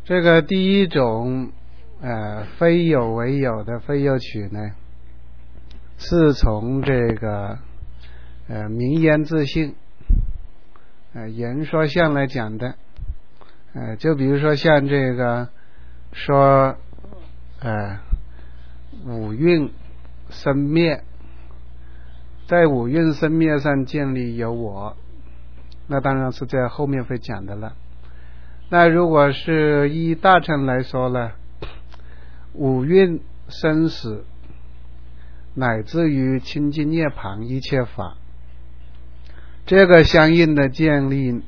这个第一种非有为有的非有取呢，是从这个名言自性言说相来讲的。就比如说像这个说五蕴生灭，在五蕴生灭上建立有我，那当然是在后面会讲的了。那如果是依大乘来说呢，五蕴生死乃至于清净涅槃一切法，这个相应的建立，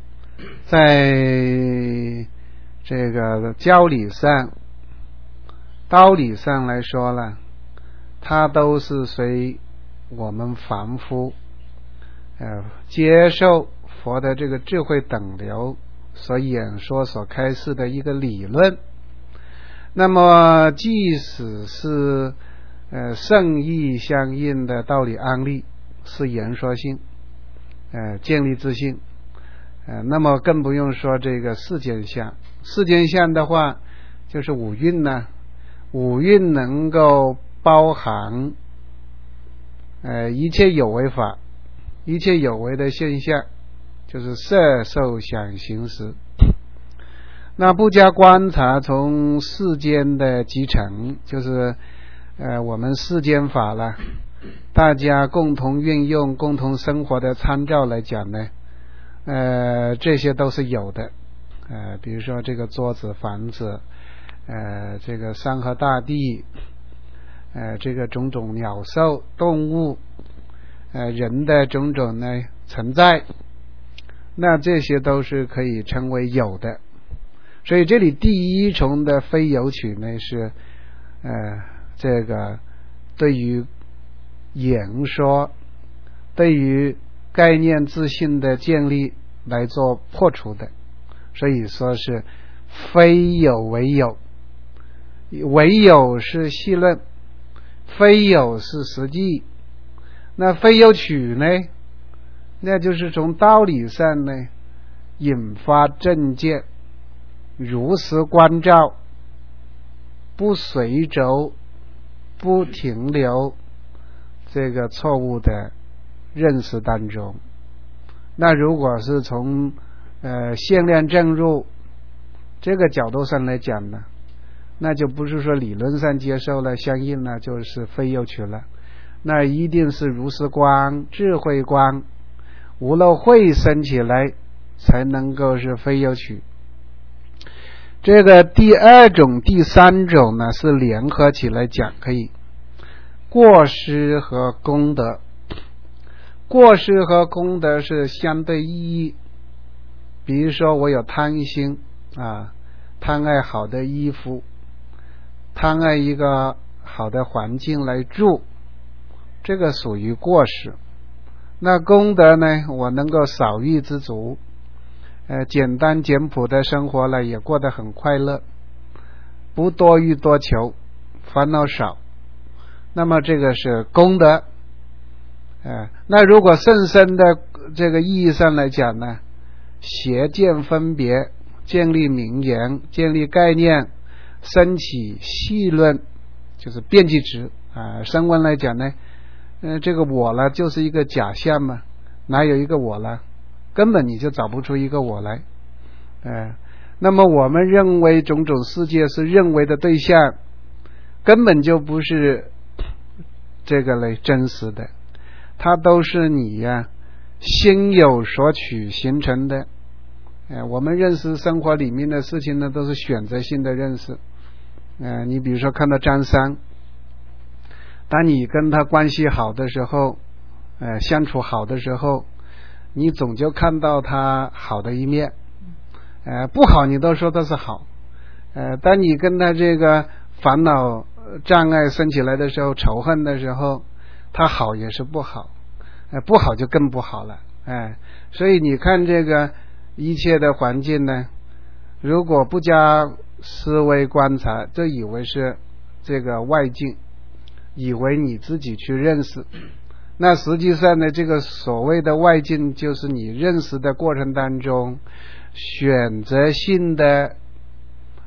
在这个教理上道理上来说呢，它都是随我们凡夫接受佛的这个智慧等流所演说所开示的一个理论。那么即使是圣义相应的道理案例，是言说性建立自性，那么更不用说这个世间相。世间相的话就是五蕴呢，五蕴能够包含一切有为法，一切有为的现象，就是色受想行识。那不加观察，从世间的集成，就是我们世间法了，大家共同运用共同生活的参照来讲呢，这些都是有的。比如说这个桌子房子，这个山河大地，这个种种鸟兽动物，人的种种呢存在，那这些都是可以称为有的。所以这里第一重的非有取呢，是这个对于言说，对于概念自性的建立来做破除的。所以说是非有为有，为有是细论，非有是实际。那非有取呢，那就是从道理上呢引发正见，如实观照，不随轴，不停留这个错误的认识当中。那如果是从限量正入这个角度上来讲呢，那就不是说理论上接受了，相应呢就是非有取了，那一定是如实观、智慧观、无漏慧生起来，才能够是非有取。这个第二种第三种呢是联合起来讲，可以过失和功德。过失和功德是相对意义。比如说我有贪心贪爱好的衣服，贪爱一个好的环境来住，这个属于过失。那功德呢，我能够少欲知足，简单简朴的生活了也过得很快乐，不多欲多求，烦恼少，那么这个是功德。那如果甚深的这个意义上来讲呢，邪见分别，建立名言，建立概念，升起细论，就是辩计值声闻来讲呢，这个我了就是一个假象嘛，哪有一个我了，根本你就找不出一个我来。那么我们认为种种世界是认为的对象，根本就不是这个类真实的，它都是你心有所取形成的。我们认识生活里面的事情呢，都是选择性的认识。你比如说看到张三，当你跟他关系好的时候，相处好的时候，你总就看到他好的一面，不好你都说他是好。当你跟他这个烦恼障碍升起来的时候，仇恨的时候，他好也是不好，不好就更不好了。所以你看这个一切的环境呢，如果不加思维观察，就以为是这个外境，以为你自己去认识，那实际上呢，这个所谓的外境就是你认识的过程当中选择性的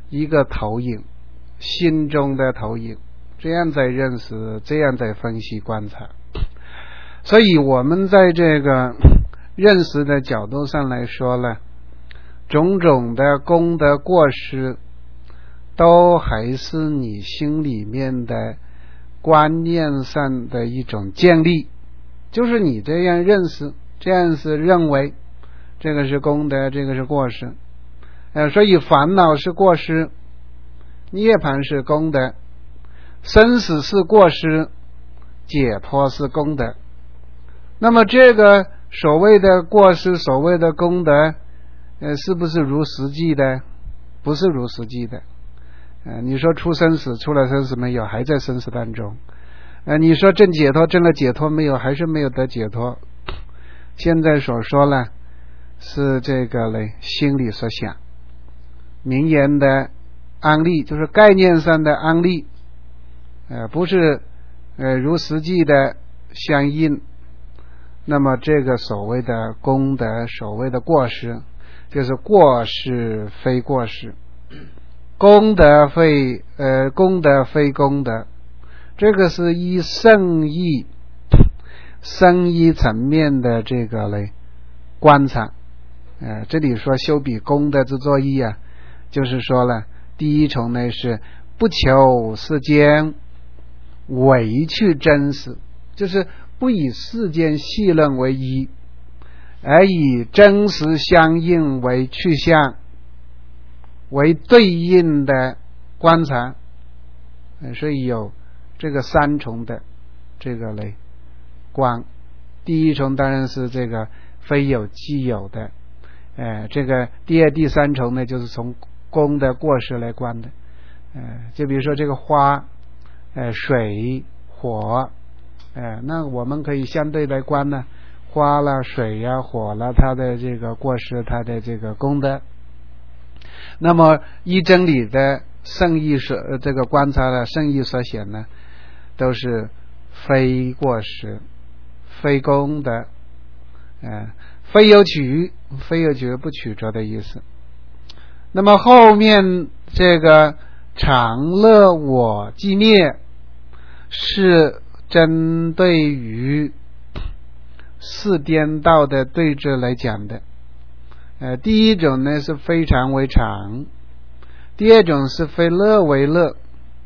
一个投影，心中的投影，这样在认识，这样在分析观察。所以我们在这个认识的角度上来说呢，种种的功德过失都还是你心里面的观念上的一种建立，就是你这样认识，这样是认为这个是功德，这个是过失。所以烦恼是过失，涅槃是功德，生死是过失，解脱是功德。那么这个所谓的过失，所谓的功德，是不是如实际的？不是如实际的。你说出生死，出了生死没有？还在生死当中。你说证解脱，证了解脱没有？还是没有得解脱。现在所说呢，是这个呢心里所想，名言的安立，就是概念上的安立，不是如实际的相应。那么这个所谓的功德，所谓的过失，就是过失非过失，功德非功德非功德，这个是依圣义深一层面的这个来观察。这里说修彼功德之作义啊，就是说了，第一重呢是不求世间唯去真实，就是不以世间细论为依，而以真实相应为去向，为对应的观察。所以有这个三重的这个类观。第一重当然是这个非有即有的，这个第二第三重呢就是从功的过失来观的。就比如说这个花，水，火，那我们可以相对来观呢，花了，水呀，火了，它的这个过失，它的这个功德。那么依真理的圣义所这个观察的圣义所显呢，都是非过失，非功德，非有取，非有取不取着的意思。那么后面这个常乐我寂灭是针对于四颠倒的对峙来讲的。第一种呢是非常为常，第二种是非乐为乐，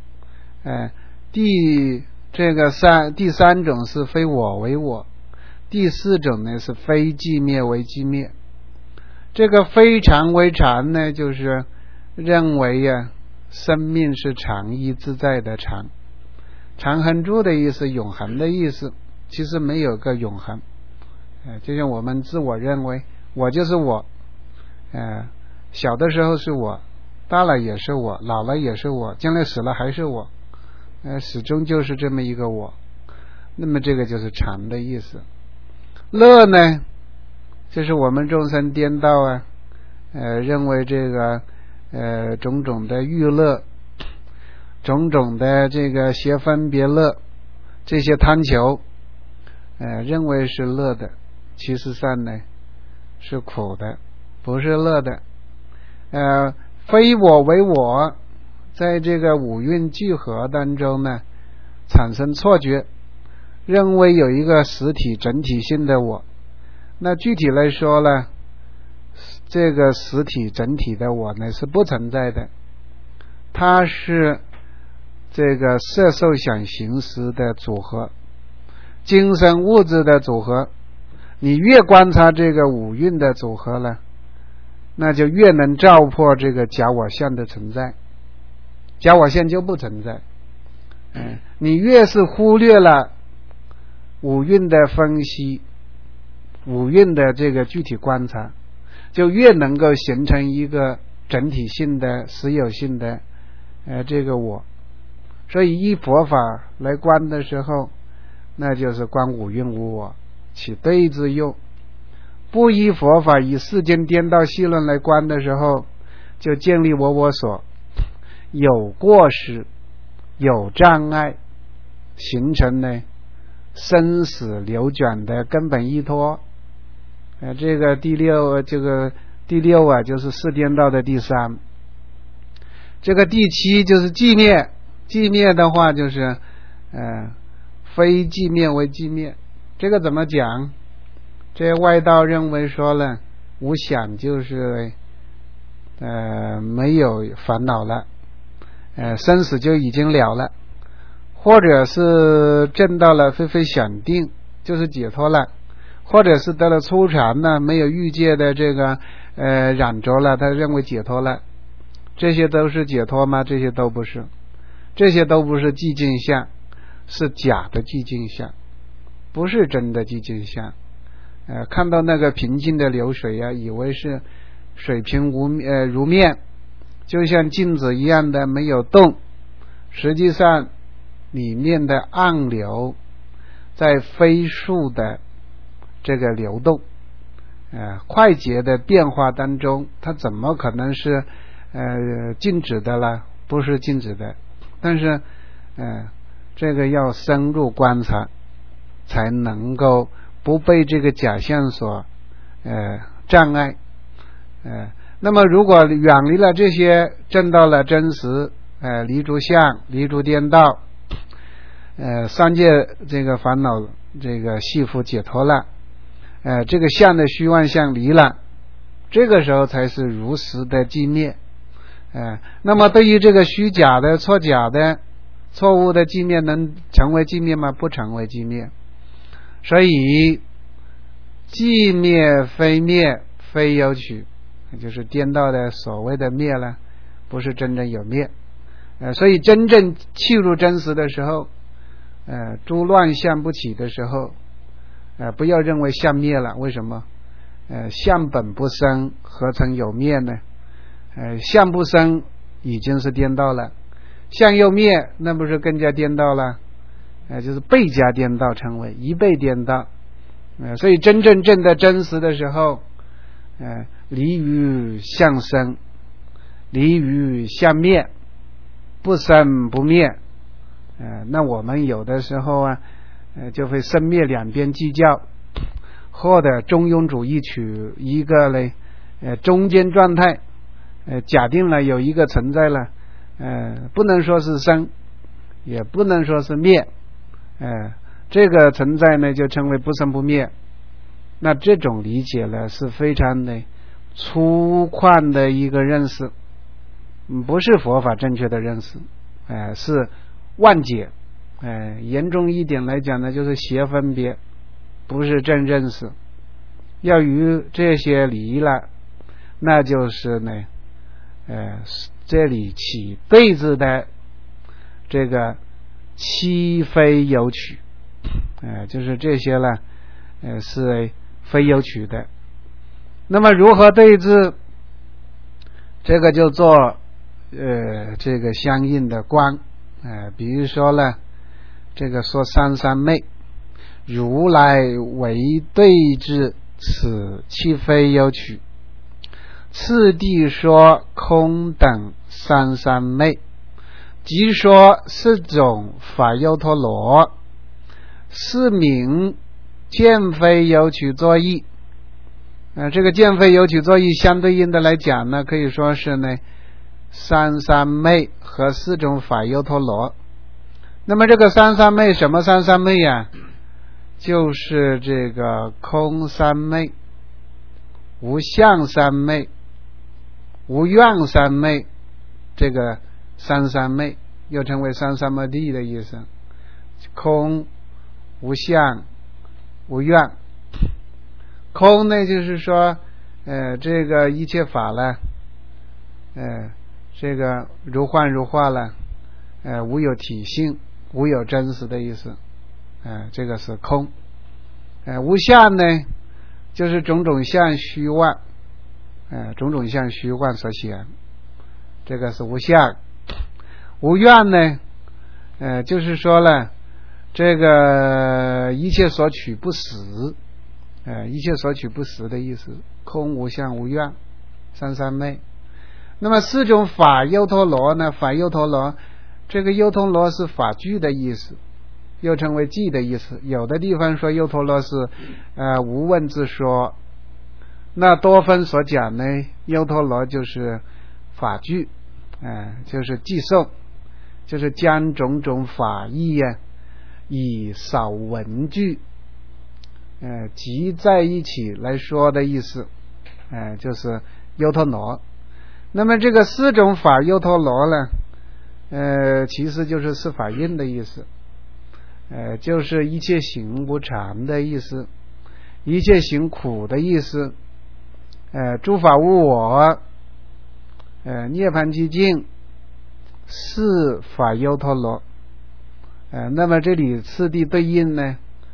第三种是非我为我，第四种呢是非寂灭为寂灭。这个非常为常呢，就是认为生命是常意自在的常，常恒住的意思，永恒的意思，其实没有个永恒。就像我们自我认为我就是我，小的时候是我，大了也是我，老了也是我，将来死了还是我，始终就是这么一个我。那么这个就是常的意思。乐呢，就是我们众生颠倒认为这个种种的欲乐，种种的这个邪分别乐，这些贪求，认为是乐的，其实上呢是苦的，不是乐的。非我为我，在这个五蕴聚合当中呢，产生错觉，认为有一个实体整体性的我。那具体来说呢，这个实体整体的我呢是不存在的，它是这个色受想行识的组合，精神物质的组合。你越观察这个五蕴的组合呢，那就越能照破这个假我相的存在，假我相就不存在。你越是忽略了五蕴的分析，五蕴的这个具体观察，就越能够形成一个整体性的实有性的这个我。所以依佛法来观的时候，那就是观五蕴无我，起对之用。不依佛法以世间颠倒细论来观的时候，就建立我所，有过失，有障碍，形成呢生死流转的根本依托。这个第六就是四颠倒的第三。 这个第七就是寂灭，寂灭的话就是非寂灭为寂灭。这个怎么讲？这外道认为说了，无想就是没有烦恼了，生死就已经了了，或者是证到了非非想定，就是解脱了，或者是得了初禅呢，没有欲界的这个染着了，他认为解脱了。这些都是解脱吗？这些都不是，这些都不是寂静相，是假的寂静相，不是真的寂静相。看到那个平静的流水啊，以为是水平如面，就像镜子一样的没有动，实际上里面的暗流在飞速的这个流动，快捷的变化当中，它怎么可能是静止的了？不是静止的。但是这个要深入观察，才能够不被这个假象所障碍。那么如果远离了这些，证到了真实，离诸相，离诸颠倒，三界这个烦恼这个系缚解脱了，这个相的虚妄相离了，这个时候才是如实的寂灭。那么对于这个虚假的、错假的、错误的寂灭，能成为寂灭吗？不成为寂灭。所以寂灭非灭，非有取，就是颠倒的所谓的灭了，不是真正有灭。所以真正契入真实的时候，诸乱相不起的时候，不要认为相灭了。为什么？相本不生，何曾有灭呢？相不生已经是颠倒了，相又灭，那不是更加颠倒了？就是倍加颠倒，成为一倍颠倒。所以真正证的真实的时候，离于相生，离于相灭，不生不灭。那我们有的时候啊，就会生灭两边计较，或者中庸主义取一个嘞中间状态，假定了有一个存在了，不能说是生，也不能说是灭，这个存在呢就称为不生不灭。那这种理解呢是非常的粗犷的一个认识，不是佛法正确的认识，是妄解，严重一点来讲呢就是邪分别，不是正认识。要与这些离了，那就是呢这里起对字的这个七非有取，就是这些呢是非有取的。那么如何对治？这个就做这个相应的观，比如说呢，这个说三三昧，如来为对治此七非有取，次第说空等三三昧，即说四种法优陀罗，是名见非有取作意。这个见非有取作意相对应的来讲呢，可以说是呢三三昧和四种法优陀罗。那么这个三三昧，什么三三昧呀？就是这个空三昧、无相三昧、无愿三昧，这个三三昧又称为三三昧地的意思。空、无相、无愿。空呢就是说这个一切法了，这个如幻如化了，无有体性，无有真实的意思，这个是空。无相呢就是种种相虚幻，种种相虚幻所显，这个是无相。无愿呢就是说了这个一切所取不实，一切所取不实的意思。空无相无愿三三昧。那么四种法优陀罗呢，法优陀罗，这个优陀罗是法具的意思，又称为寂的意思。有的地方说优陀罗是无问之说，那多分所讲呢，优陀罗就是法具， 就是寄送，就是将种种法义以少文句集在一起来说的意思，就是优陀罗。那么这个四种法优陀罗呢，其实就是四法印的意思，就是一切行无常的意思，一切行苦的意思，诸法无我，涅槃寂静，四法优陀罗。那么这里次第对应呢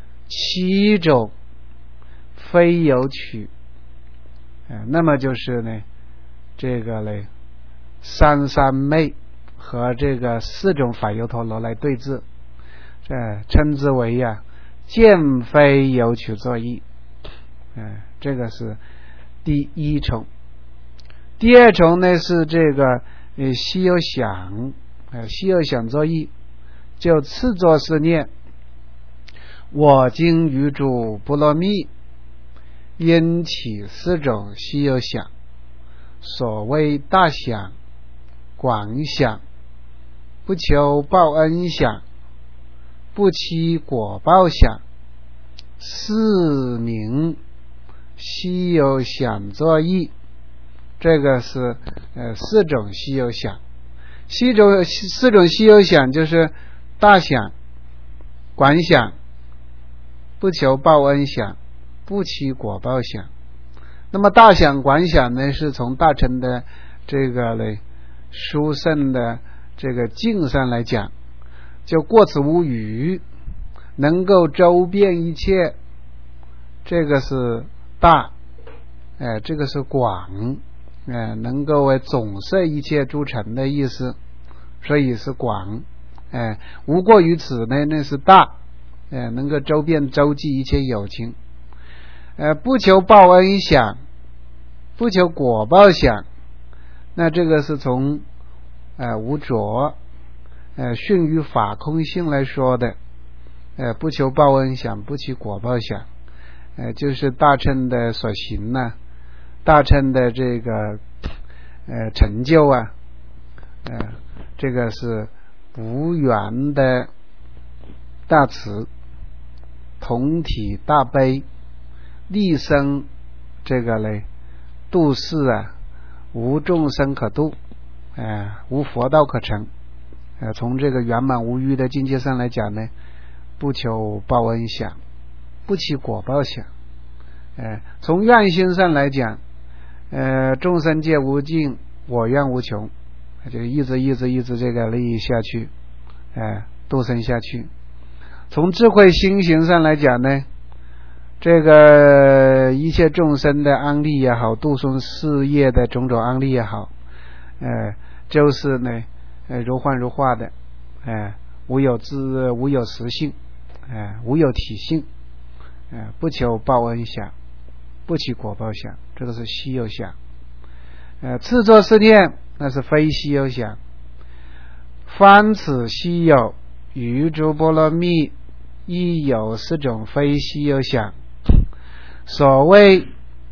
，7种非有取，那么就是呢这个呢三三昧和这个4种法优陀罗来对治，称之为见非有取作意，这个是第一重。第二重呢是这个希有想，希有想作意，就次作是念我今于诸波罗蜜因起4种希有想，所谓大想、广想、不求报恩想、不期果报想，是名希有想作意。这个是4种希有想。4种希有想就是大想、广想、不求报恩想、不期果报想。那么大想广想呢，是从大乘的这个呢殊胜的这个境上来讲，就过此无余，能够周遍一切，这个是大，这个是广，能够总摄一切诸尘的意思，所以是广，无过于此呢，那是大，能够周遍周济一切有情。不求报恩想，不求果报想，那这个是从无着逊于法空性来说的，不求报恩想，不求果报想，就是大乘的所行大乘的这个成就这个是无缘的大慈，同体大悲，利生这个呢度世无众生可度，无佛道可成。从这个圆满无余的境界上来讲呢，不求报恩想，不期果报想。从愿心上来讲，众生界无尽，我愿无穷，就一直这个利益下去，度生下去。从智慧心行上来讲呢，这个一切众生的安利也好，度生事业的种种安利也好，就是呢如幻如化的，无有实性，无有体性，不求报恩想，不期果报想，这个是希有想。次作是念，那是非希有想。方此希有于诸波罗蜜亦有4种非希有想，所谓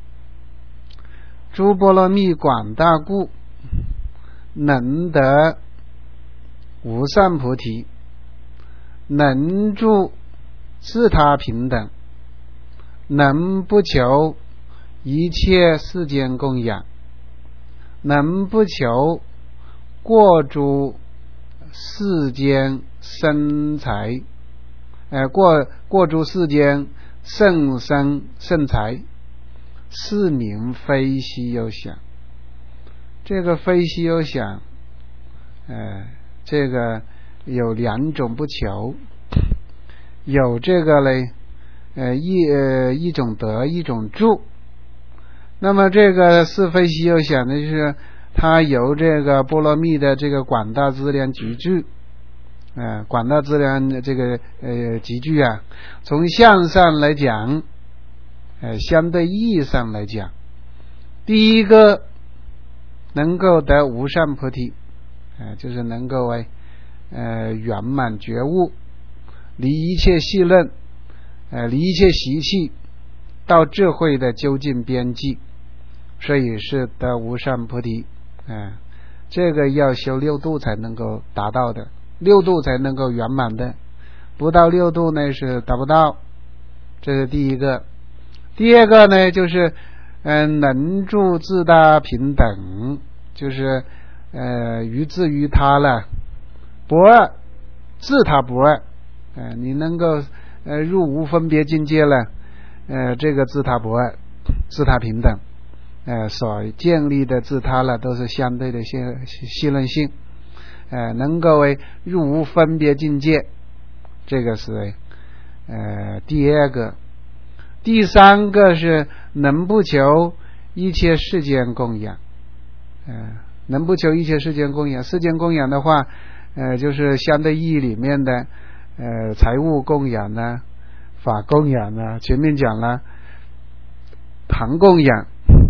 诸波罗蜜广大故，能得无上菩提，能住自他平等，能不求一切世间供养，能不求过诸世间生财，过诸世间甚生甚财，是名非希有想。这个非希有想，这个有2种不求，有这个呢一种得，一种住。那么这个是非希有想的，就是它由这个波罗蜜的这个广大资粮集聚，广大资粮这个集聚从相上来讲，相对意义上来讲，第一个能够得无上菩提，就是能够圆满觉悟，离一切戏论，离一切习气，到智慧的究竟边际，所以是得无上菩提。 这个要修六度才能够达到的，六度才能够圆满的，不到六度呢是达不到。这是第一个。第二个呢就是能住自他平等，就是于自于他了，不二，自他不二，你能够入无分别境界了，这个自他不二，自他平等，所建立的自他了都是相对的系论性，能够为入无分别境界，这个是第二个。第三个是能不求一切世间供养，能不求一切世间供养。世间供养的话，就是相对义里面的财物供养呢，法供养呢，前面讲了堂供养，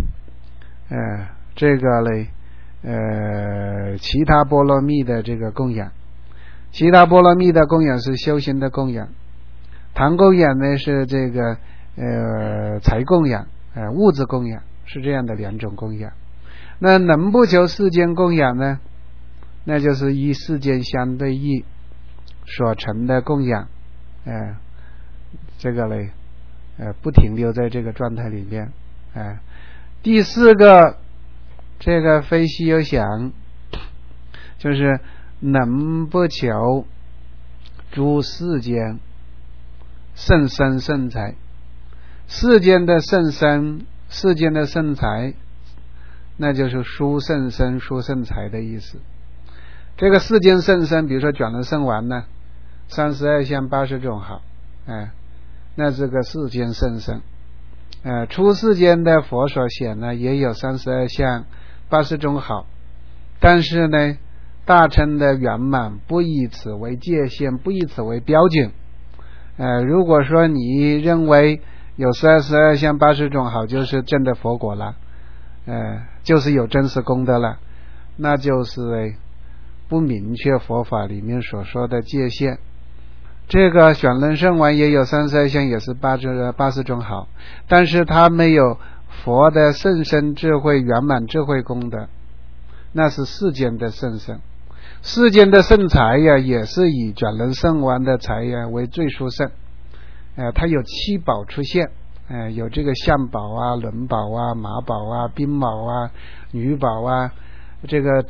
这个嘞其他波罗蜜的这个供养，其他波罗蜜的供养是修行的供养，堂供养呢是这个财供养，物质供养，是这样的两种供养。那能不求世间供养呢，那就是依世间相对义所成的供养，这个嘞不停留在这个状态里面。第四个，这个非稀有想，就是能不求诸世间圣身圣财。世间的圣身，世间的圣财，那就是殊圣身殊圣财的意思。这个世间圣身，比如说转轮圣王呢，32相80种好，那这个世间圣身。出世间的佛所显呢，也有32相80种好，但是呢大乘的圆满不以此为界限，不以此为标准。如果说你认为有12相80种好就是证的佛果了，就是有真实功德了，那就是不明确佛法里面所说的界限。这个选轮圣王也有32相，也是80种好，但是他没有佛的甚深智慧圆满智慧功德，那是世间的圣身。世间的圣财呀，也是以转轮圣王的财呀为最殊胜。它有七宝出现，有这个象宝啊、轮宝啊、马宝啊、兵宝啊、女宝啊，这个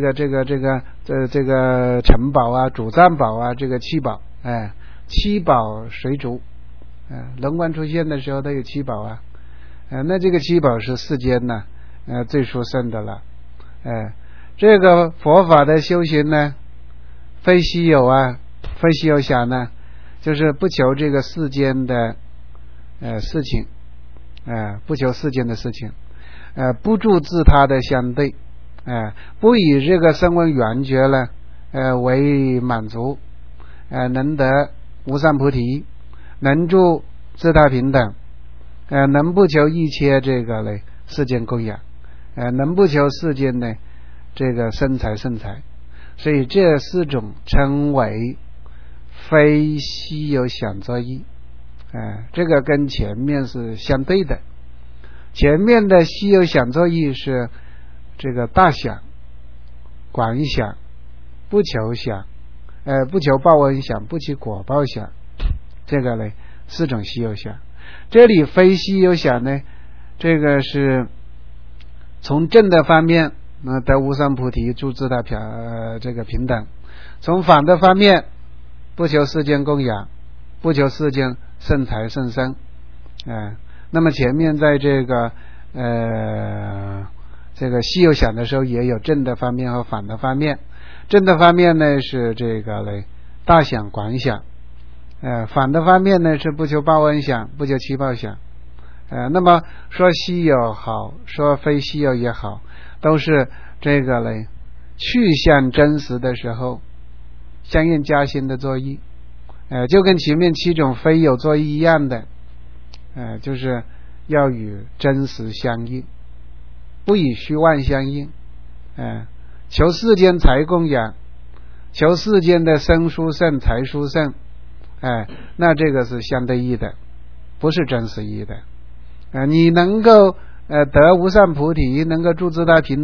城宝啊、主战宝啊，这个七宝，七宝随逐，轮王出现的时候都有七宝啊，那这个七宝是世间呢，最殊胜的了，这个佛法的修行呢，非稀有啊，非稀有想呢，就是不求这个世间的事情，不求世间的事情，不住自他的相对，不以这个声闻缘觉呢为满足，能得无上菩提，能住自他平等，能不求一切这个嘞世间供养，能不求世间呢这个生财圣财，所以这四种称为非稀有想作意，这个跟前面是相对的。前面的稀有想作意是这个大想、广想、不求想，不求报恩想，不求果报想，这个呢四种稀有想。这里非稀有想呢，这个是从正的方面得无上菩提，住自他这个平等；从反的方面，不求世间供养，不求世间圣财圣身。那么前面在这个稀有想的时候，也有正的方面和反的方面。正的方面呢是这个嘞大想广想，反的方面呢是不求报恩想，不求七报想。那么说稀有好，说非稀有也好，都是这个嘞去向真实的时候相应加心的作意，就跟前面七种非有作意一样的，就是要与真实相应，不与虚妄相应，求世间财供养，求世间的身殊胜财殊胜，那这个是相对义的，不是真实义的。你能够得无上菩提，能够住自他平等，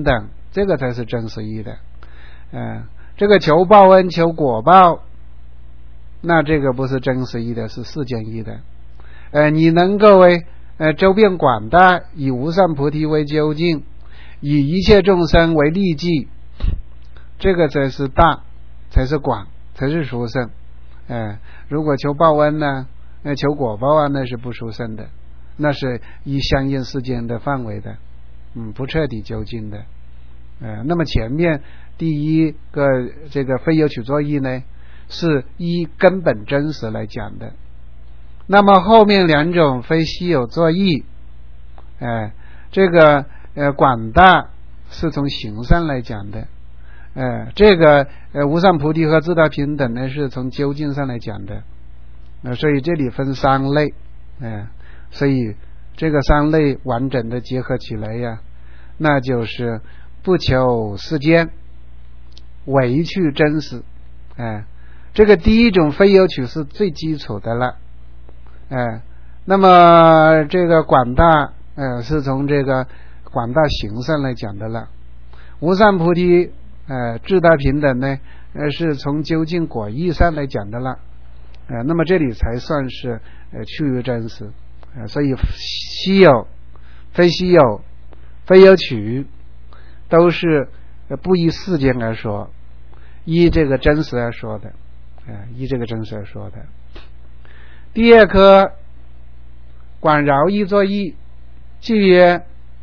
这个才是真实义的。这个求报恩求果报，那这个不是真实义的，是世间义的。你能够为周遍广大，以无上菩提为究竟，以一切众生为利济，这个才是大，才是广，才是殊胜。如果求报恩呢，求果报啊，那是不殊胜的，那是以相应世间的范围的，不彻底究竟的。那么前面第一个这个非有取作义呢，是依根本真实来讲的。那么后面两种非稀有作义，这个广大是从形上来讲的，这个无上菩提和自大平等呢是从究竟上来讲的。所以这里分三类，所以这个三类完整的结合起来呀，那就是不求世间，唯去真实。这个第一种非有取是最基础的了。那么这个广大是从这个广大形上来讲的了。无上菩提自大平等呢是从究竟果义上来讲的了。那么这里才算是趋于真实。所以稀有非稀有非有取都是不依世间而说，依这个真实而说的。依这个真实而说的。第二颗广饶益作义，即曰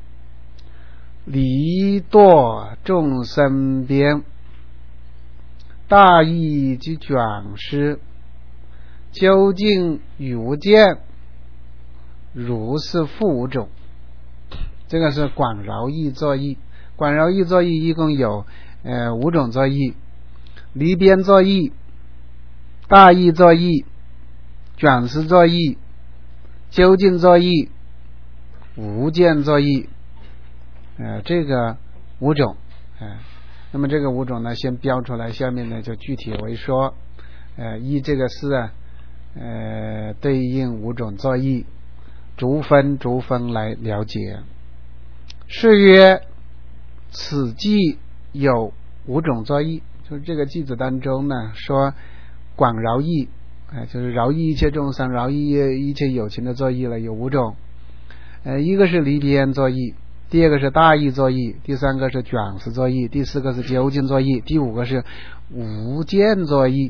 离堕众生边，大义及卷师，究竟与无间，如是复五种。这个是广饶益作义。广饶益作义一共有五种作义：离边作义、大义作义、卷师作义、究竟作义、无间作义。这个五种。那么这个五种呢先标出来，下面呢就具体为说。依这个是对应五种作义，逐分来了解。是曰此记有五种作义，就是这个句子当中呢说广饶益，就是饶益一切众生，饶益一切有情的作义了，有五种。一个是离边作义，第二个是大义作义，第三个是卷师作义，第四个是究竟作义，第五个是无间作义。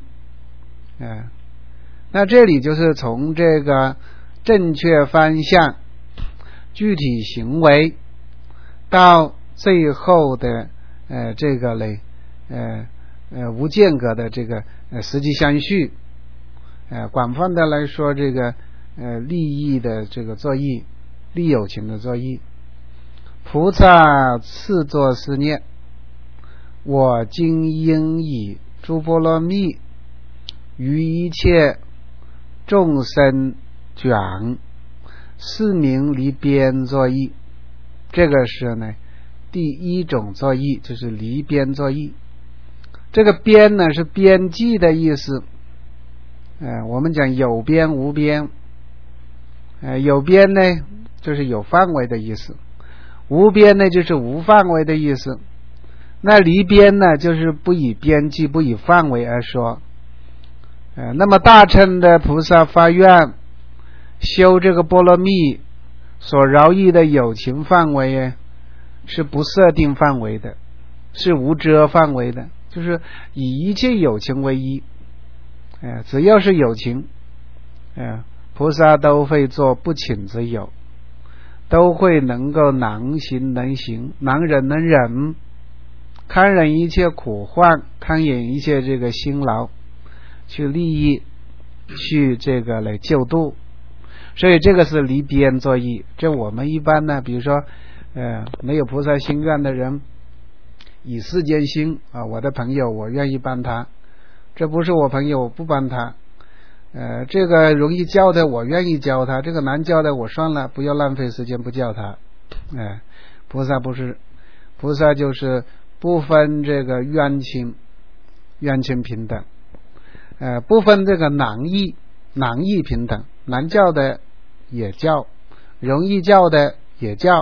那这里就是从这个正确方向、具体行为到最后的这个嘞无间隔的这个实际相续。广泛的来说，这个利益的这个作义，利有情的作义。菩萨次作是念：我今应以诸波罗蜜于一切众生卷，是名离边作义。这个是呢第一种作义，就是离边作义。这个边呢是边际的意思。我们讲有边无边。有边呢就是有范围的意思，无边呢就是无范围的意思。那离边呢就是不以边际不以范围而说。那么大乘的菩萨发愿修这个波罗蜜所饶益的有情范围是不设定范围的，是无遮范围的，就是以一切有情为一。只要是有情，菩萨都会做不请之有，都会能够能行能行，能忍能忍，堪忍一切苦患，堪忍一切这个辛劳，去利益，去这个来救度。所以这个是离边作义。这我们一般呢，比如说没有菩萨心愿的人，以世间心我的朋友我愿意帮他，这不是我朋友我不帮他。这个容易教的我愿意教他，这个难教的我算了，不要浪费时间不教他。菩萨不是，菩萨就是不分这个冤亲平等，不分这个难易平等，难教的也教，容易教的也教，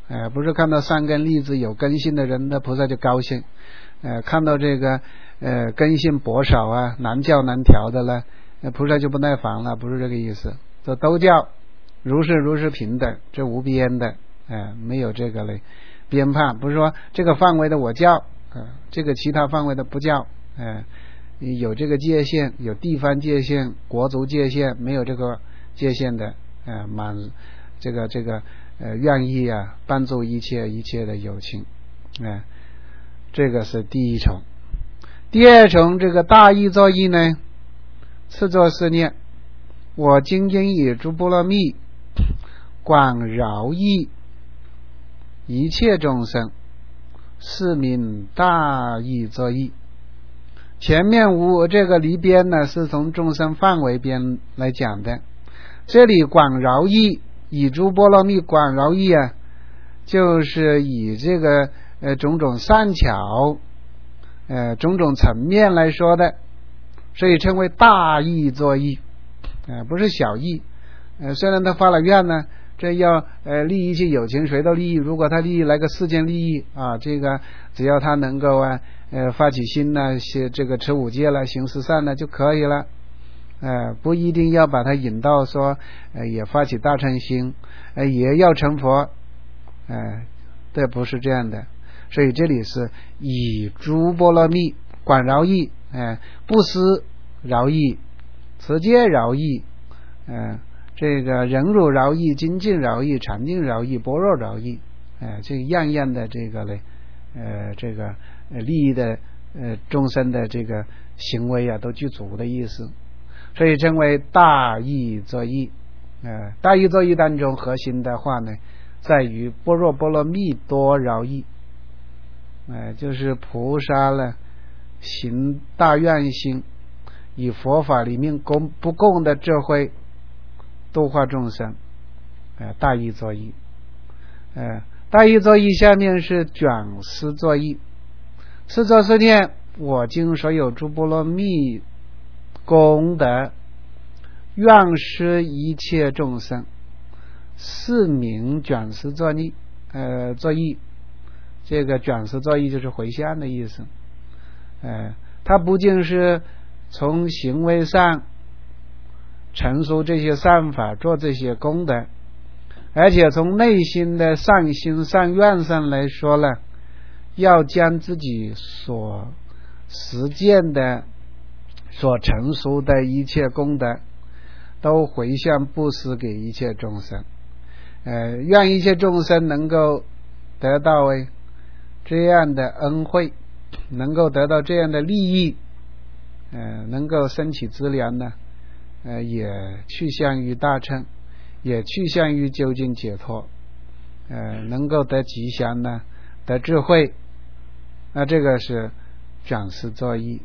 不是看到三根栗子有根性的人，那菩萨就高兴。看到这个根性薄少啊，难教难调的了，菩萨就不耐烦了，不是这个意思。这都叫如是平等，这无边的，没有这个嘞边判，不是说这个范围的我教，这个其他范围的不教，有这个界限，有地方界限、国族界限，没有这个界限的，满这个愿意啊帮助一切的有情，这个是第一重。第二重，这个大意作意呢，次作思念，我精进以诸波罗蜜广饶益一切众生，是名大意作意。前面无这个离边呢，是从众生范围边来讲的，这里广饶益以诸波罗蜜广饶益啊，就是以这个种种善巧种种层面来说的，所以称为大意作意，不是小意。虽然他发了愿呢，这要利益一切有情，谁都利益。如果他利益来个世间利益啊，这个只要他能够发起心呢，这个持五戒了，行十善呢就可以了。不一定要把他引到说也发起大乘心，也要成佛，这不是这样的。所以这里是以诸波罗蜜广饶益，布施饶益，持戒饶益，这个忍辱饶益，精进饶益，禅定饶益，般若饶益，这样样的这个嘞，这个利益的众生的这个行为啊，都具足的意思，所以称为大意作意。大意作意当中核心的话呢，在于般若波罗蜜多饶益，就是菩萨呢行大愿心，以佛法里面不共的智慧度化众生，大意作意。大意作意下面是转思作意，次作思念，我今所有诸波罗蜜功德，愿施一切众生，是名转思作意。作意，这个转思作意就是回向的意思。它不仅是从行为上陈述这些善法，做这些功德，而且从内心的善心善愿上来说呢，要将自己所实践的所陈述的一切功德都回向布施给一切众生，愿一切众生能够得到这样的恩惠，能够得到这样的利益，能够升起资粮呢，也趋向于大乘，也趋向于究竟解脱，能够得吉祥呢，得智慧，那这个是转思作意。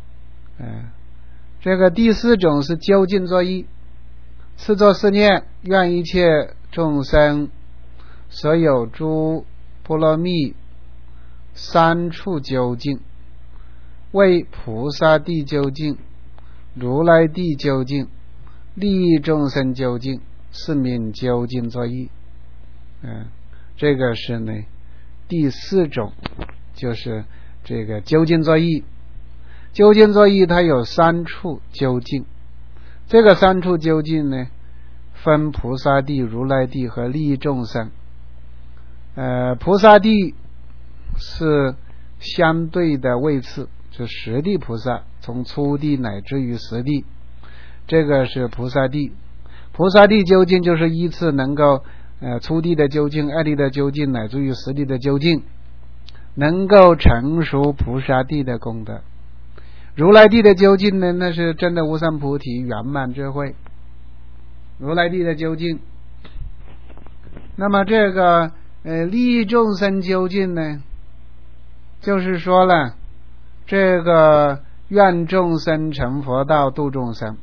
这个第四种是究竟作意，次作思念，愿一切众生所有诸波罗蜜三处究竟，为菩萨地究竟，如来地究竟，利益众生究竟，是名究竟作意。这个是呢第四种，就是这个究竟作意。究竟作意它有三处究竟，这个三处究竟呢，分菩萨地、如来地和利益众生。菩萨地是相对的位次，就十地菩萨，从初地乃至于十地，这个是菩萨地。菩萨地究竟就是依次能够初地的究竟、二地的究竟，乃至于十地的究竟，能够成熟菩萨地的功德。如来地的究竟呢，那是真的无上菩提圆满智慧，如来地的究竟。那么这个利益众生究竟呢，就是说了，这个愿众生成佛道，度众生，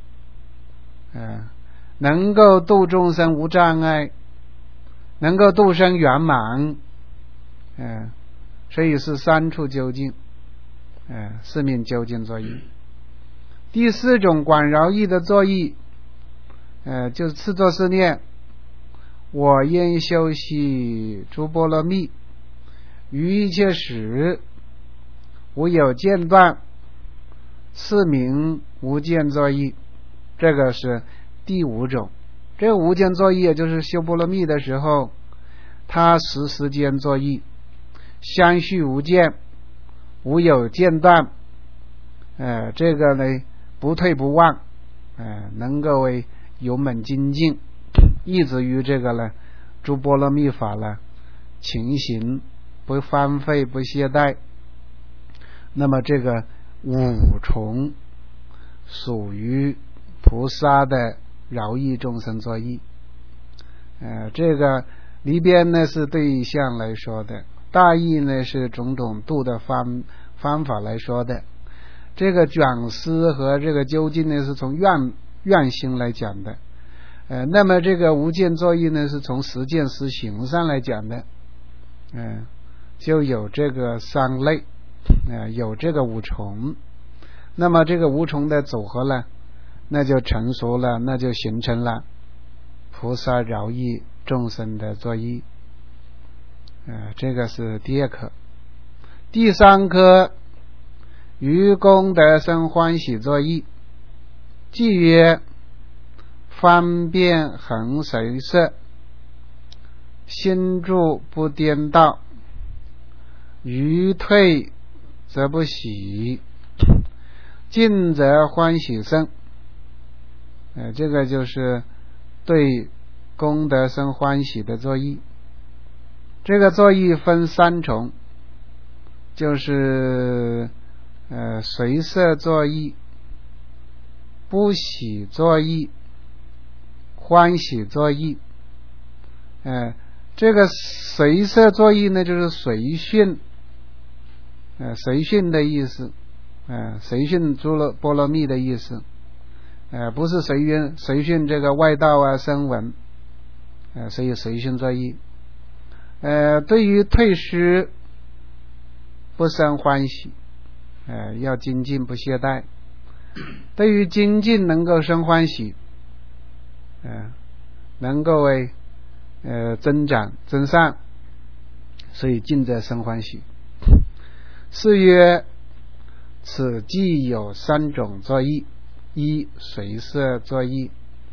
能够度众生无障碍，能够度生圆满，所以是三处究竟，四名究竟作意。第四种广饶益的作意，就是次作思念， 我因修习诸波罗蜜，于一切时无有间断，是名无间作意。这个是第5种。这个无间作意就是修波罗蜜的时候，他时间作意，相续无间，无有间断，这个呢不退不忘，能够为勇猛精进，一直于这个呢诸波罗蜜法呢勤行，不荒废不懈怠。那么这个5重属于菩萨的饶益众生作意。这个里边呢是对象来说的，大意呢是种种度的方法来说的。这个转思和这个究竟呢是从愿心来讲的。那么这个无间作意呢是从实践实行上来讲的。就有这个3类，有这个5重。那么这个5重的组合呢，那就成熟了，那就形成了菩萨饶益众生的作意。这个是第2科。第3科，于功德生欢喜作意，即曰方便恒随摄，心住不颠倒，于退则不喜，进则欢喜生。这个就是对功德生欢喜的作意。这个作意分3重，就是随摄作意、不喜作意、欢喜作意。这个随摄作意呢，就是随训，随训的意思，随训诸波罗蜜的意思，不是随训这个外道啊声闻，所以随训作意。对于退失不生欢喜，要精进不懈怠；对于精进能够生欢喜，能够为增长增上，所以进则生欢喜。是曰此即有3种作意：1随摄作意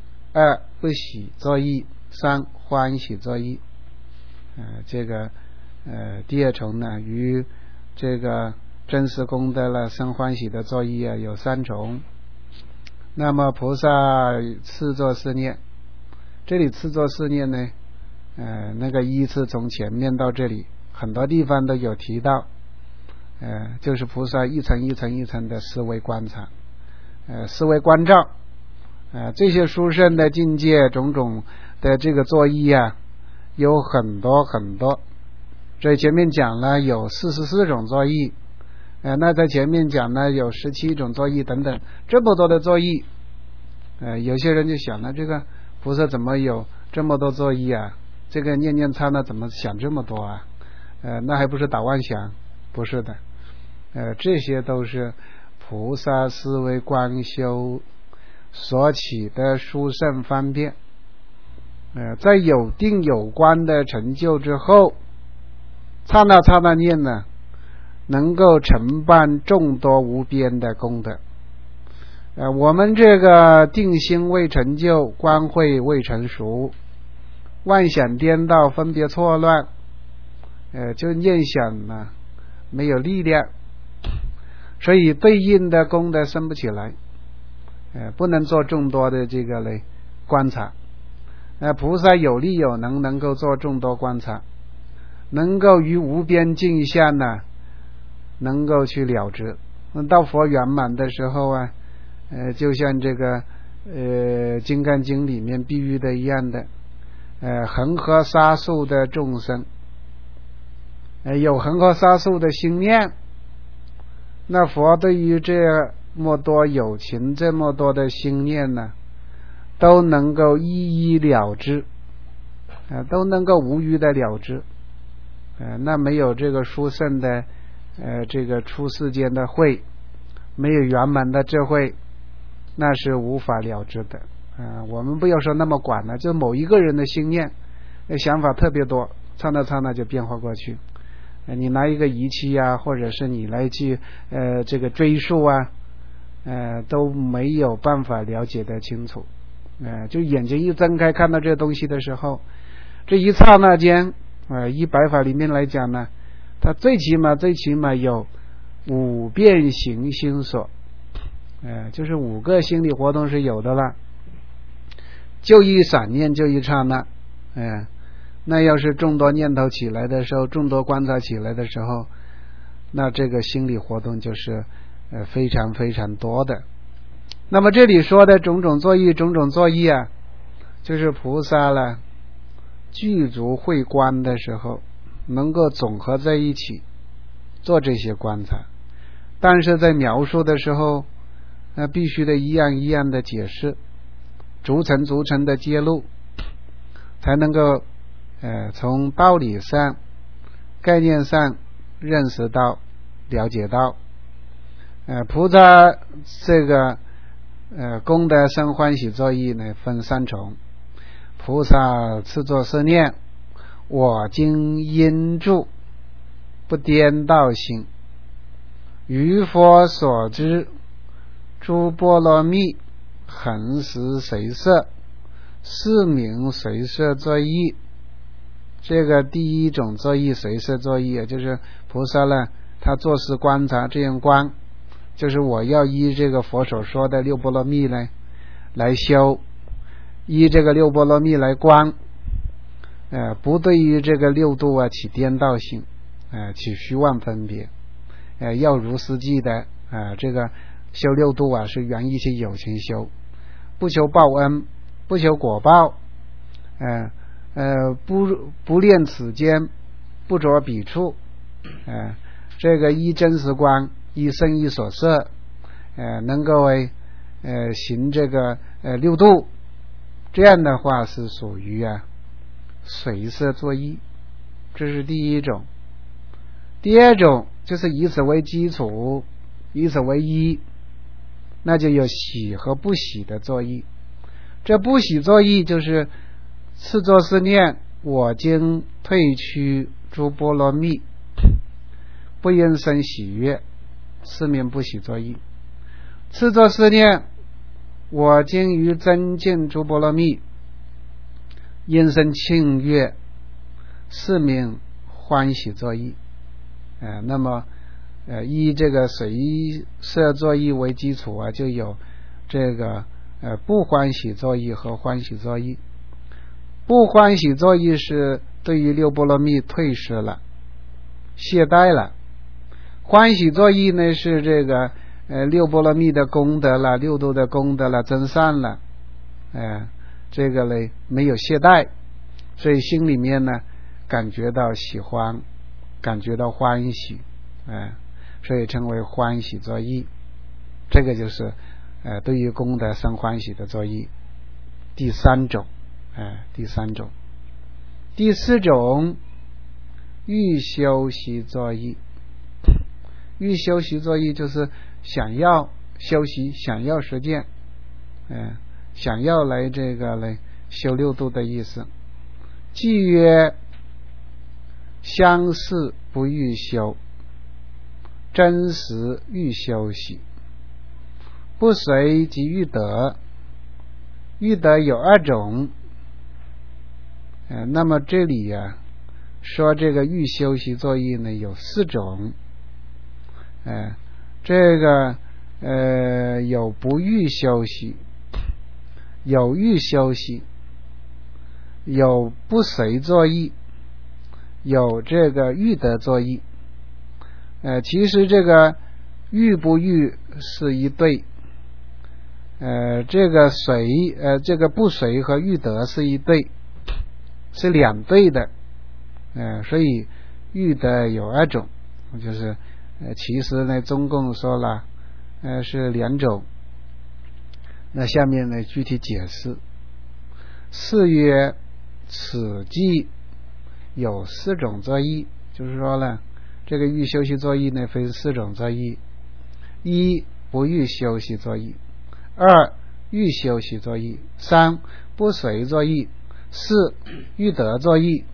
，2不喜作意，3欢喜作意。这个第2重呢，与这个真实功德了生欢喜的作意有3重。那么菩萨次作是念，这里次作是念呢，那个依次从前面到这里很多地方都有提到，就是菩萨一层一层一层的思维观察，思维关照，这些殊胜的境界种种的这个作意有很多很多。所以前面讲了有44种作意，那在前面讲呢有17种作意等等，这么多的作意，有些人就想了，这个菩萨怎么有这么多作意啊？这个念念刹那怎么想这么多啊？那还不是打妄想？不是的，这些都是菩萨思维观修所起的殊胜方便。在有定有观的成就之后，刹那刹那念呢，能够承办众多无边的功德。我们这个定心未成就，观慧未成熟，妄想颠倒，分别错乱，就念想呢没有力量，所以对应的功德生不起来，不能做众多的这个嘞观察。菩萨有力有能，能够做众多观察，能够于无边境下呢，能够去了知。到佛圆满的时候就像这个金刚经里面比喻的一样的，恒河沙数的众生，有恒河沙数的心念，那佛对于这么多有情这么多的心念呢，都能够一一了知，都能够无余的了知。那没有这个殊胜的这个出世间的慧，没有圆满的智慧，那是无法了知的。我们不要说那么广了，就某一个人的心念， 想法特别多，刹那就变化过去。你拿一个仪器啊，或者是你来去这个追溯啊，都没有办法了解得清楚。就眼睛一睁开看到这东西的时候，这一刹那间，依白法里面来讲呢，它最起码有5变行心所，就是5个心理活动是有的了。就一闪念，就一刹那，那要是众多念头起来的时候，众多观察起来的时候，那这个心理活动就是非常非常多的。那么这里说的种种作意啊，就是菩萨了具足慧观的时候能够总合在一起做这些观察，但是在描述的时候必须得一样一样的解释，逐层的揭露，才能够从道理上概念上认识到了解到菩萨这个功德生欢喜作意呢分3重。菩萨次作是念我今因住不颠倒心，于佛所知诸波罗蜜恒时随摄，是名随摄作意。这个第一种作意随摄作意，就是菩萨呢他做事观察这样观，就是我要依这个佛所说的6波罗蜜呢来修，依这个6波罗蜜来观，不对于这个6度啊起颠倒性，起虚妄分别，要如实记得这个修6度啊是缘一切有情修，不求报恩，不求果报，不恋此间，不着彼处，这个依真实观，依圣意所摄，能够行这个6度，这样的话是属于随摄作意，这是第一种。第二种就是以此为基础，以此为依，那就有喜和不喜的作意。这不喜作意就是次作是念我今退去诸波罗蜜，不应生喜悦，是名不喜作意。次作是念我今于增进诸波罗蜜，应生庆悦，是名欢喜作意。那么依这个随摄作意为基础啊，就有这个不欢喜作意和欢喜作意。不欢喜作意是对于6波罗蜜退失了，懈怠了。欢喜作意呢是这个6波罗蜜的功德了，6度的功德了，增上了，这个呢没有懈怠，所以心里面呢感觉到喜欢，感觉到欢喜，所以称为欢喜作意。这个就是对于功德生欢喜的作意。第3种，第4种欲修习作意。欲修习作意就是想要修习，想要实践，想要来这个来修6度的意思。即曰相似不欲修，真实欲修习，不随即欲得。欲得有2种，那么这里说这个欲修习作意呢有4种，这个有不欲修习，有欲修习，有不随作意，有这个欲得作意。其实这个欲不欲是一对，这个随这个不随和欲得是一对，是2对的，所以欲得有2种，就是其实呢中共说了是2种。那下面呢具体解释。是曰此即有4种作意，就是说呢这个欲修习作意呢分4种作意。1不欲修习作意，2欲修习作意，3不随作意， 四欲得作意，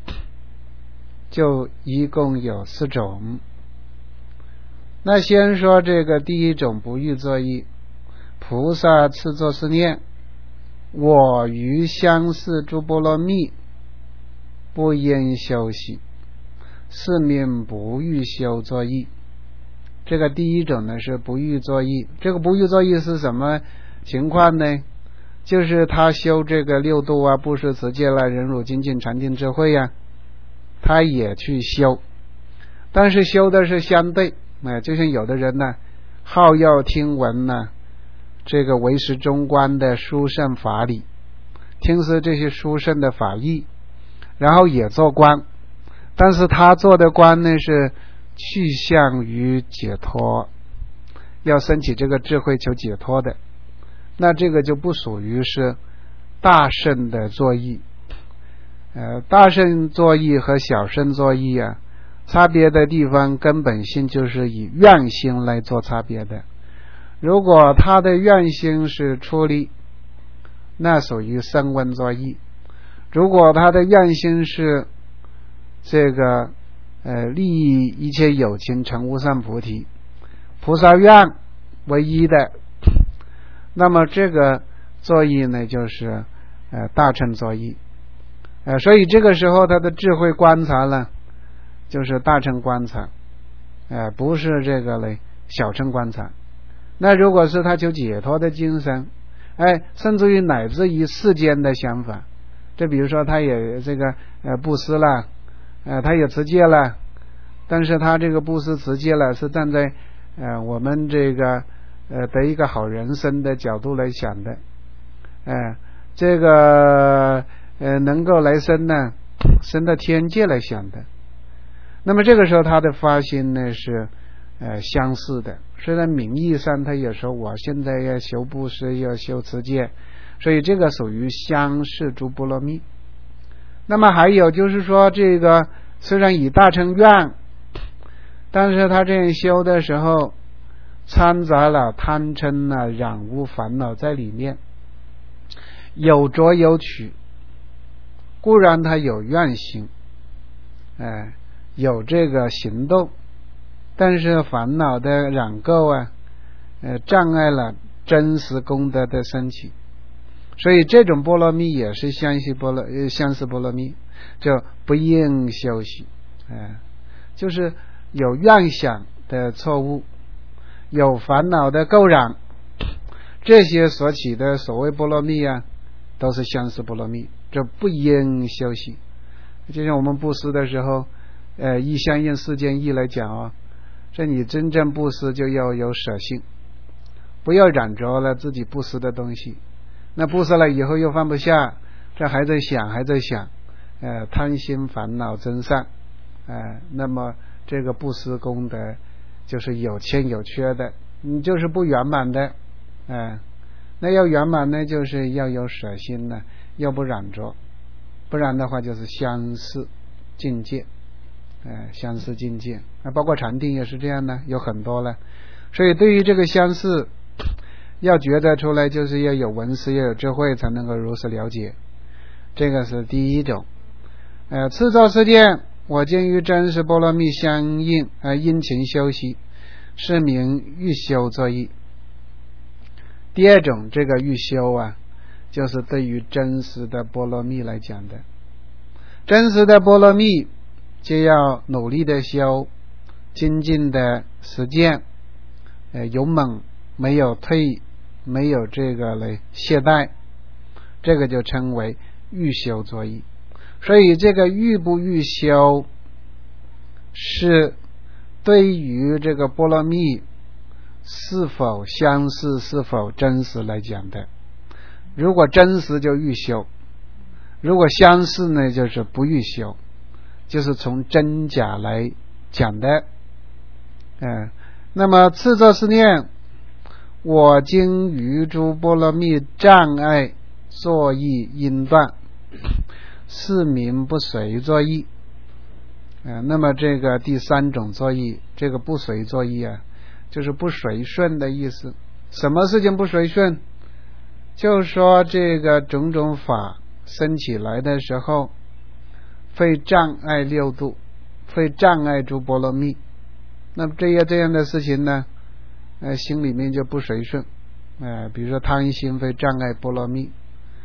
就一共有4种。那先说这个第一种不欲作意，菩萨次作是念：我于相似诸波罗蜜，不应修习，是名不欲修作意。这个第一种呢是不欲作意。这个不欲作意是什么情况呢？就是他修这个6度啊、布施、持戒啦、忍辱、精进、禅定、智慧啊，他也去修，但是修的是相对。就像有的人呢，好要听闻呢这个唯识中观的殊胜法理，听识这些殊胜的法义，然后也做观，但是他做的观呢是去向于解脱，要升起这个智慧求解脱的，那这个就不属于是大乘的作意。大乘作意和小乘作意啊，差别的地方根本性就是以愿心来做差别的。如果他的愿心是出离，那属于声闻作意；如果他的愿心是这个利益一切有情成无上菩提，菩萨愿唯一的，那么这个作意呢就是大乘作意。所以这个时候他的智慧观察呢就是大乘观察，不是这个嘞小乘观察。那如果是他求解脱的精神，甚至于乃至于世间的想法，这比如说他也这个布施了，他也持戒了，但是他这个布施持戒了是站在我们这个得一个好人生的角度来想的，这个能够来生呢生到天界来想的，那么这个时候他的发心呢是相似的。虽然名义上他也说我现在要修布施要修持戒，所以这个属于相似诸波罗蜜。那么还有就是说，这个虽然以大乘愿，但是他这样修的时候掺杂了贪嗔啊染污烦恼在里面，有着有取。固然他有愿心，有这个行动，但是烦恼的染垢啊障碍了真实功德的升起，所以这种波罗蜜也是相似波罗蜜，就不应修习。就是有愿想的错误，有烦恼的垢染，这些所起的所谓波罗蜜啊都是相似波罗蜜，这不应修习。就像我们布施的时候依相应世间义来讲这你真正布施就要有舍性，不要染着了自己布施的东西，那布施了以后又放不下，这还在想贪心烦恼增上，那么这个布施功德就是有欠有缺的，你就是不圆满的。那要圆满呢就是要有舍心呢，要不染着，不然的话就是相似境界，相似境界，包括禅定也是这样的，有很多了。所以对于这个相似要觉得出来，就是要有闻思要有智慧才能够如实了解，这个是第一种。次作是念：我今于真实波罗蜜相应殷勤修习，是名欲修作意。第二种这个欲修就是对于真实的波罗蜜来讲的。真实的波罗蜜就要努力的修，精进的实践，勇猛，没有退，没有这个来懈怠，这个就称为欲修作意。所以这个欲不欲修是对于这个波罗蜜是否相似是否真实来讲的。如果真实就欲修，如果相似呢就是不欲修，就是从真假来讲的。那么次作是念：我今于诸波罗蜜障碍作意因断，是名不随作意。那么这个第三种作意，这个不随作意就是不随顺的意思。什么事情不随顺？就是说这个种种法升起来的时候会障碍六度，会障碍诸波罗蜜，那么这样的事情呢，心里面就不随顺，比如说贪心会障碍波罗蜜，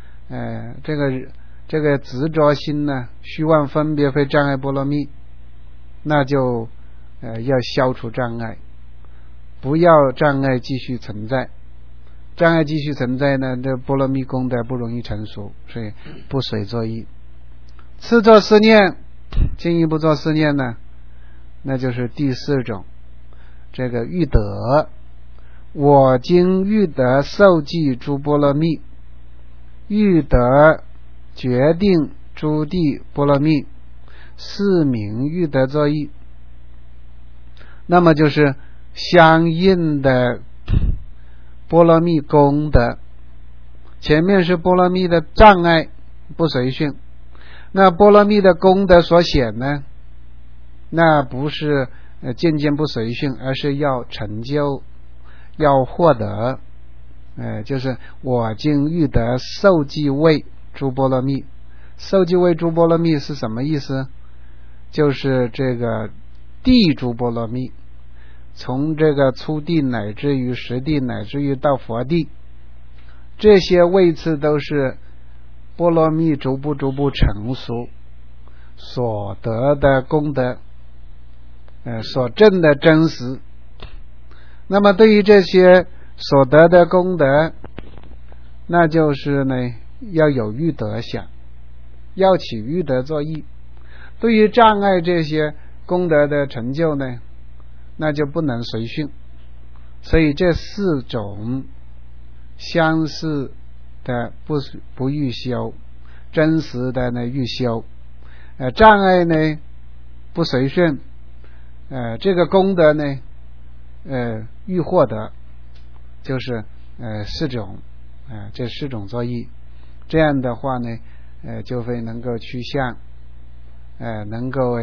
这个执着心呢，虚妄分别会障碍波罗蜜，那就要消除障碍，不要障碍继续存在，障碍继续存在呢，这波罗蜜功德不容易成熟，所以不随作意。次作思念，进一步做思念呢，那就是第四种，这个欲得，我今欲得受记诸波罗蜜，欲得决定诸地波罗蜜，是名欲得作意。那么就是相应的波罗蜜功德，前面是波罗蜜的障碍不随顺，那波罗蜜的功德所显呢，那不是渐渐不随顺，而是要成就，要获得，就是我今欲得受记位诸波罗蜜。受记位诸波罗蜜是什么意思？就是这个地诸波罗蜜，从这个初地乃至于实地乃至于到佛地，这些位次都是波罗蜜逐步成熟所得的功德，所证的真实。那么对于这些所得的功德，那就是呢要有欲得想，要起欲得作意。对于障碍这些功德的成就呢，那就不能随顺。所以这四种相似的不欲修，真实的呢欲修，障碍呢不随顺，这个功德呢欲获得，就是四种，这四种作意。这样的话呢就会能够趋向能够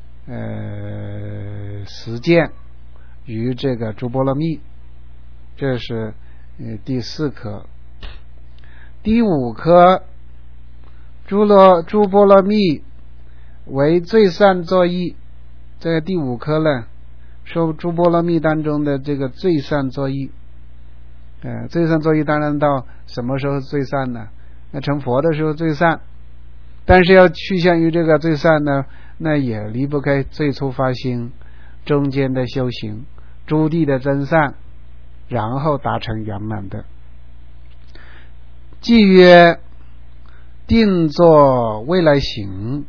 实践于这个诸波罗蜜。这是第四颗。第五颗，诸波罗蜜为最善作意。这个第五颗呢，说诸波罗蜜当中的这个最善作意。最善作意当然到什么时候最善呢？那成佛的时候最善，但是要趋向于这个最善呢，那也离不开最初发心，中间的修行，诸地的真善，然后达成圆满的。即曰定作未来行，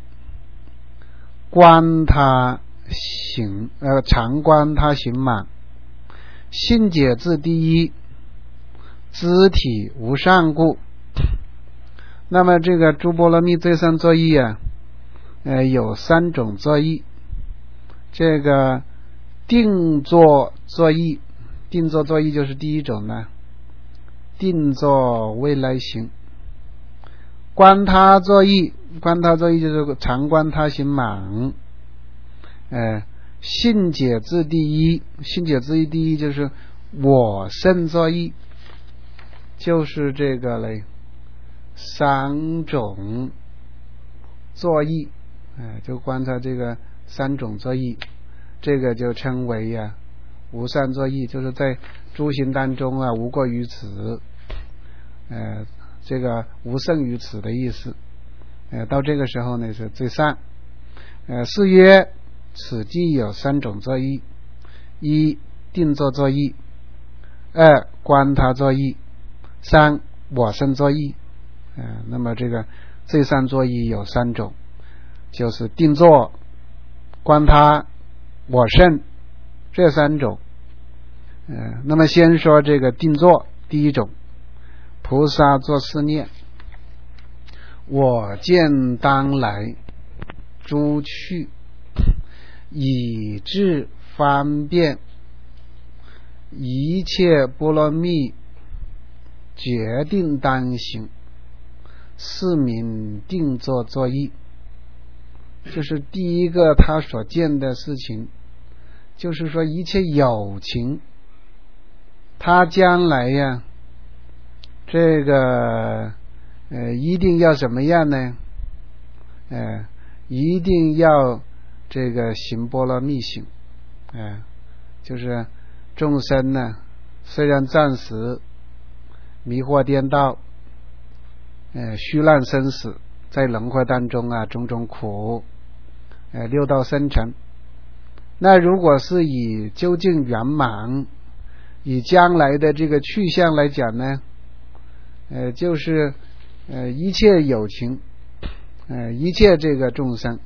观他行常观他行满，信解自第一，肢体无上故。那么这个诸波罗蜜最善作意有三种作意。这个定作作意，定作作意就是第一种呢，定作未来行。观他作意，观他作意就是常观他行满。信解自第一，信解自第一就是我胜作意，就是这个嘞三种作意，就观察这个三种作意，这个就称为无上作意，就是在诸行当中无过于此，这个无胜于此的意思。到这个时候呢是最善。是曰此即有三种作意：一定作作意，二观他作意，三我胜作意。那么这个最善作意有三种，就是定作、观他、我胜这三种。那么先说这个定作，第一种，菩萨作思念，我见当来诸趣，以至方便一切波罗蜜，决定当行，是名定作作意。就是第一个他所见的事情，就是说一切有情，他将来这个一定要什么样呢？一定要这个行波罗蜜行，就是众生呢，虽然暂时迷惑颠倒，虚乱生死，在轮回当中啊，种种苦，六道生成。那如果是以究竟圆满，以将来的这个去向来讲呢，就是一切有情，一切这个众生，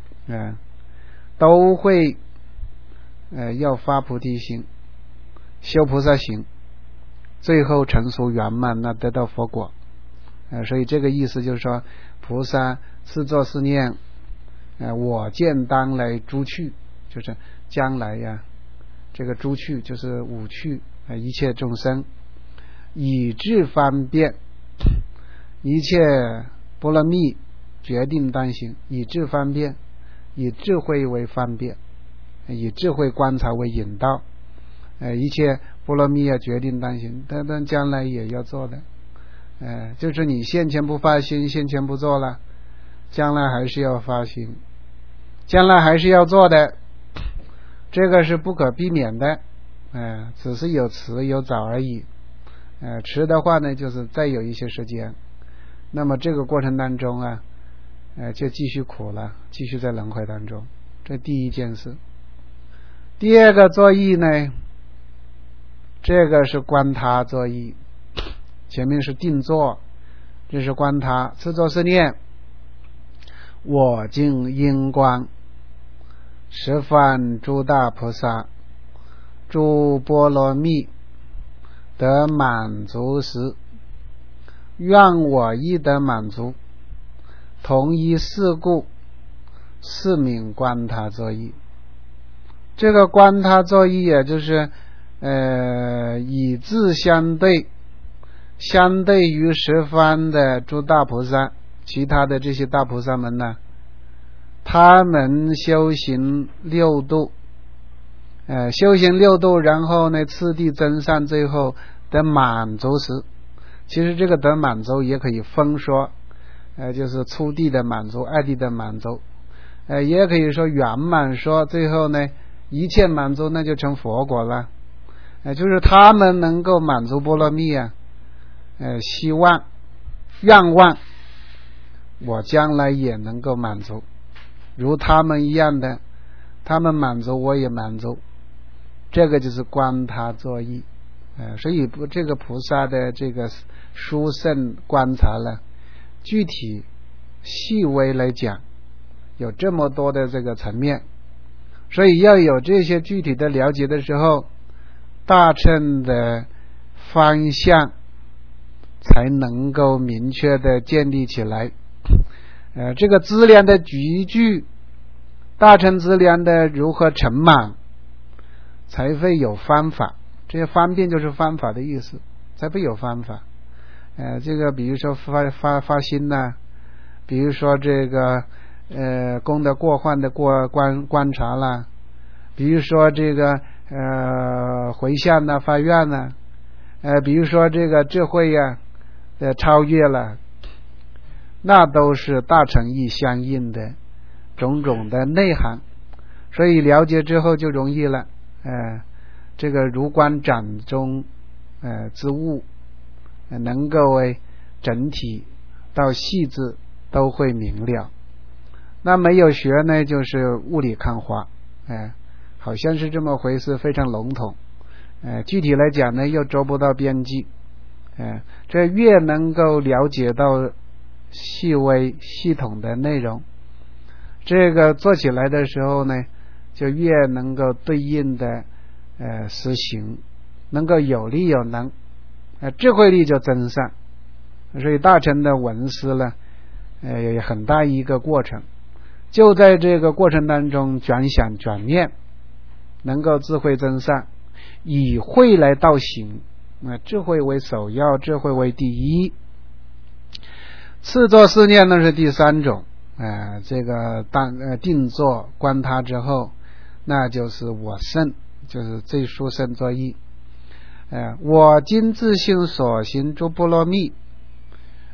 都会要发菩提心，修菩萨行，最后成熟圆满，那得到佛果。所以这个意思就是说，菩萨是作是念，我见当来诸趣，就是将来呀，这个诸趣就是五趣，一切众生以智方便，一切波罗蜜决定当行，以智方便，以智慧为方便，以智慧观察为引导，一切波罗蜜决定当行，但将来也要做的，就是你现前不发心，现前不做了，将来还是要发心，将来还是要做的，这个是不可避免的，只是有迟有早而已。迟的话呢，就是再有一些时间，那么这个过程当中啊，就继续苦了，继续在轮回当中。这第一件事。第二个作意呢，这个是观他作意，前面是定坐，这是观他，次作是念，我净因观十方诸大菩萨诸波罗蜜得满足时，愿我亦得满足，同一事故，是名观他作意。这个观他作意也就是以智相对，相对于十方的诸大菩萨，其他的这些大菩萨们呢，他们修行六度，修行六度，然后呢次第增上，最后得满足时，其实这个得满足也可以分说，就是初地的满足，二地的满足，也可以说圆满说，最后呢一切满足，那就成佛果了。就是他们能够满足波罗蜜啊，希望愿望我将来也能够满足，如他们一样的，他们满足我也满足，这个就是观他作意。所以这个菩萨的这个殊胜观察了，具体细微来讲有这么多的这个层面，所以要有这些具体的了解的时候，大乘的方向才能够明确的建立起来。这个资粮的集聚，大乘资粮的如何成满，才会有方法。这些方便就是方法的意思，才会有方法。这个比如说发心呐，比如说这个功德过患的观察啦，比如说这个回向呐，发愿呐，比如说这个智慧呀超越了，那都是大乘义相应的种种的内涵，所以了解之后就容易了。这个如观掌中之物，能够为整体到细致都会明了。那没有学呢，就是雾里看花，好像是这么回事，非常笼统，具体来讲呢又捉不到边际。这越能够了解到细微系统的内容，这个做起来的时候呢，就越能够对应的实行，能够有力有能，智慧力就增上。所以大乘的闻思呢，有很大一个过程，就在这个过程当中转想转念，能够智慧增上，以慧来道行，智慧为首要，智慧为第一。次作是念呢是第三种，这个定坐观他之后，那就是我胜，就是最殊胜作意。我今自性所行诸波罗蜜，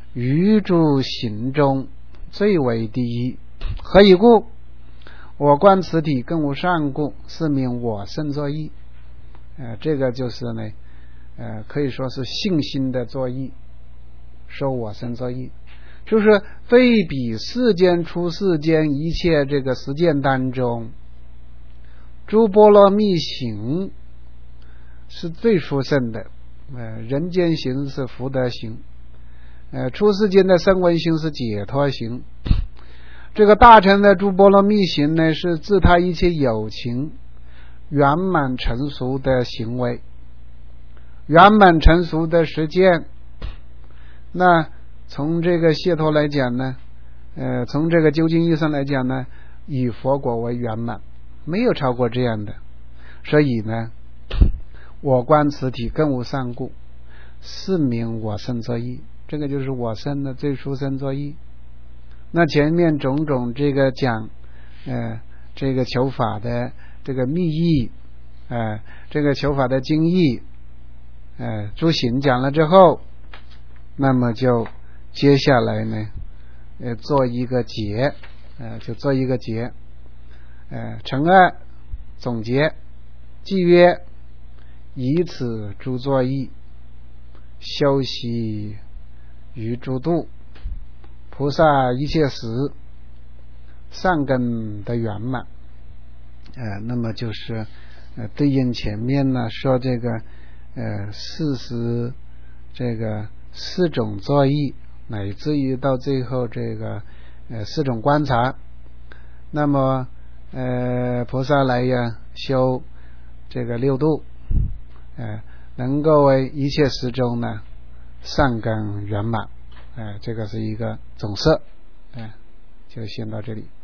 于诸行中最为第一。何以故？我观此体更无上故，是名我身作意。这个就是呢，可以说是信心的作意，说我身作意，就是对比世间出世间一切这个实践当中，诸波罗蜜行是最殊胜的，人间行是福德行，出世间的声闻行是解脱行。这个大乘的诸波罗蜜行呢，是自他一切有情圆满成熟的行为，圆满成熟的实践。那从这个解脱来讲呢，从这个究竟意义上来讲呢，以佛果为圆满，没有超过这样的。所以呢，我观此体更无上故，是名我身作意。这个就是我身的最殊胜作意。那前面种种这个讲这个求法的这个密意，这个求法的精义，诸行讲了之后，那么就接下来呢，做一个结，就做一个结，成二总结，即曰：以此诸作意，修习于诸度，菩萨一切时善根的圆满。那么就是对应前面呢说这个这个四种作意，乃至于到最后这个四种观察。那么菩萨来呀修这个六度，能够为一切时中呢善根圆满。这个是一个总色，就先到这里。